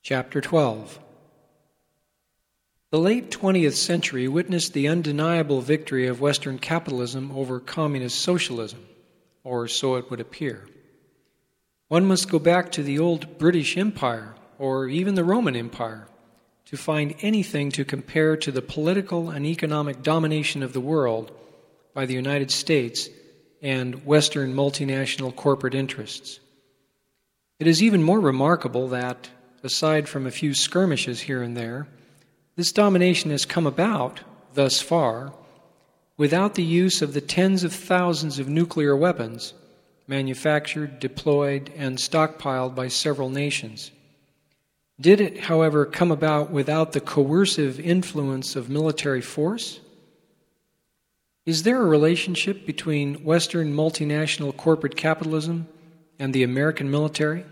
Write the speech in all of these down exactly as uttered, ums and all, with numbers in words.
Chapter twelve. The late twentieth century witnessed the undeniable victory of Western capitalism over communist socialism, or so it would appear. One must go back to the old British Empire, or even the Roman Empire, to find anything to compare to the political and economic domination of the world by the United States and Western multinational corporate interests. It is even more remarkable that, aside from a few skirmishes here and there, this domination has come about, thus far, without the use of the tens of thousands of nuclear weapons manufactured, deployed, and stockpiled by several nations. Did it, however, come about without the coercive influence of military force? Is there a relationship between Western multinational corporate capitalism and the American military?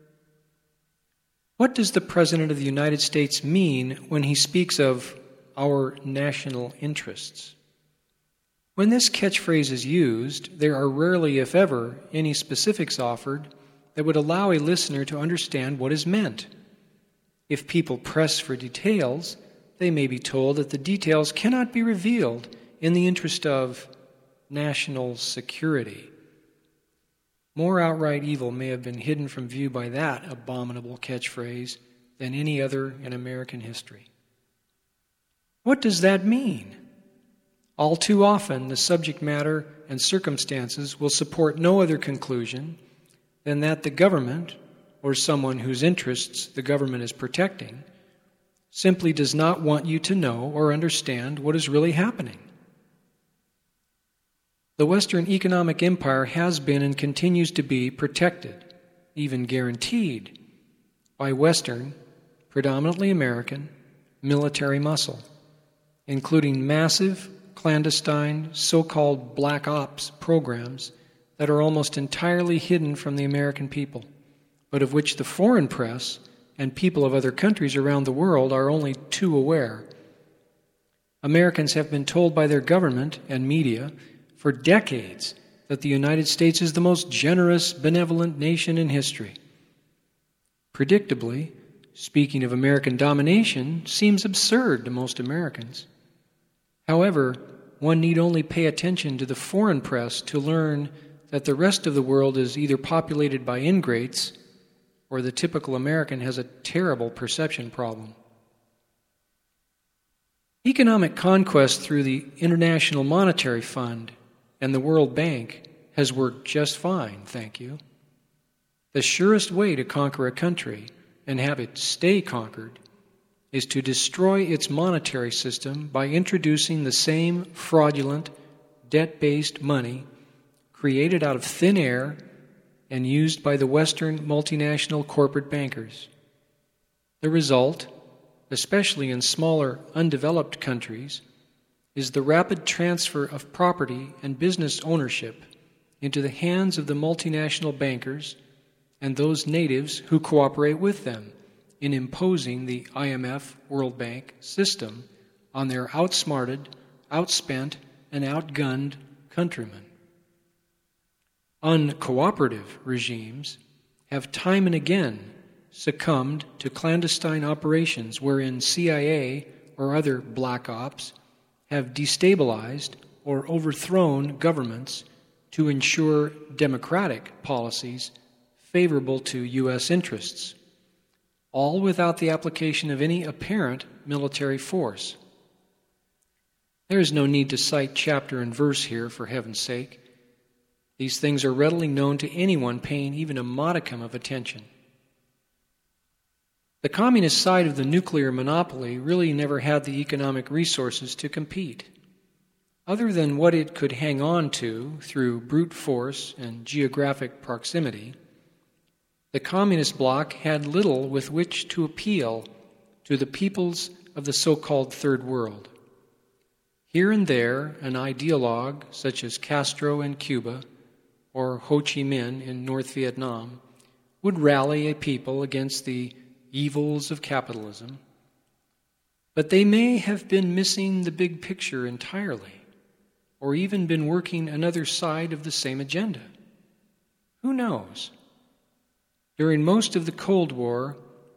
What does the President of the United States mean when he speaks of our national interests? When this catchphrase is used, there are rarely, if ever, any specifics offered that would allow a listener to understand what is meant. If people press for details, they may be told that the details cannot be revealed in the interest of national security. More outright evil may have been hidden from view by that abominable catchphrase than any other in American history. What does that mean? All too often, the subject matter and circumstances will support no other conclusion than that the government, or someone whose interests the government is protecting, simply does not want you to know or understand what is really happening. The Western economic empire has been and continues to be protected, even guaranteed, by Western, predominantly American, military muscle, including massive, clandestine, so-called black ops programs that are almost entirely hidden from the American people, but of which the foreign press and people of other countries around the world are only too aware. Americans have been told by their government and media for decades that the United States is the most generous, benevolent nation in history. Predictably, speaking of American domination seems absurd to most Americans. However, one need only pay attention to the foreign press to learn that the rest of the world is either populated by ingrates or the typical American has a terrible perception problem. Economic conquest through the International Monetary Fund and the World Bank has worked just fine, thank you. The surest way to conquer a country and have it stay conquered is to destroy its monetary system by introducing the same fraudulent, debt-based money created out of thin air and used by the Western multinational corporate bankers. The result, especially in smaller, undeveloped countries, is the rapid transfer of property and business ownership into the hands of the multinational bankers and those natives who cooperate with them in imposing the I M F World Bank system on their outsmarted, outspent, and outgunned countrymen. Uncooperative regimes have time and again succumbed to clandestine operations wherein C I A or other black ops have destabilized or overthrown governments to ensure democratic policies favorable to U S interests, all without the application of any apparent military force. There is no need to cite chapter and verse here, for heaven's sake. These things are readily known to anyone paying even a modicum of attention. The communist side of the nuclear monopoly really never had the economic resources to compete. Other than what it could hang on to through brute force and geographic proximity, the communist bloc had little with which to appeal to the peoples of the so-called Third World. Here and there, an ideologue such as Castro in Cuba or Ho Chi Minh in North Vietnam would rally a people against the evils of capitalism, but they may have been missing the big picture entirely, or even been working another side of the same agenda. Who knows? During most of the Cold War,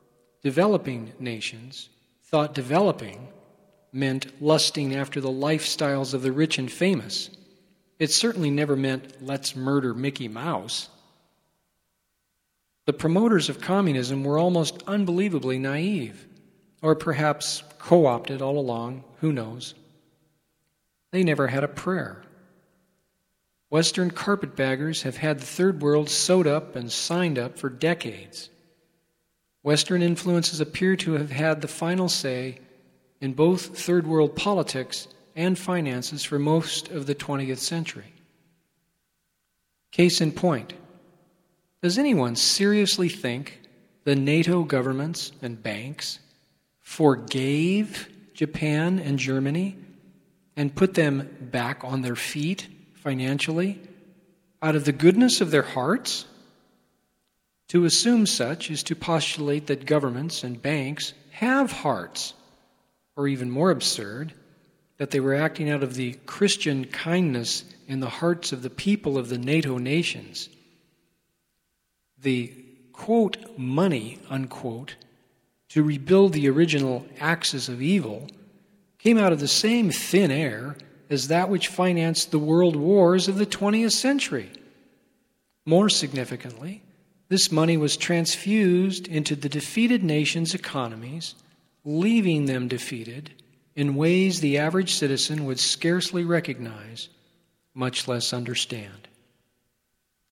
developing nations thought developing meant lusting after the lifestyles of the rich and famous. It certainly never meant let's murder Mickey Mouse. The promoters of communism were almost unbelievably naive, or perhaps co-opted all along, who knows. They never had a prayer. Western carpetbaggers have had the Third World sewed up and signed up for decades. Western influences appear to have had the final say in both Third World politics and finances for most of the twentieth century. Case in point, does anyone seriously think the NATO governments and banks forgave Japan and Germany and put them back on their feet financially out of the goodness of their hearts? To assume such is to postulate that governments and banks have hearts, or even more absurd, that they were acting out of the Christian kindness in the hearts of the people of the NATO nations. The, quote, money, unquote, to rebuild the original axis of evil came out of the same thin air as that which financed the world wars of the twentieth century. More significantly, this money was transfused into the defeated nations' economies, leaving them defeated in ways the average citizen would scarcely recognize, much less understand.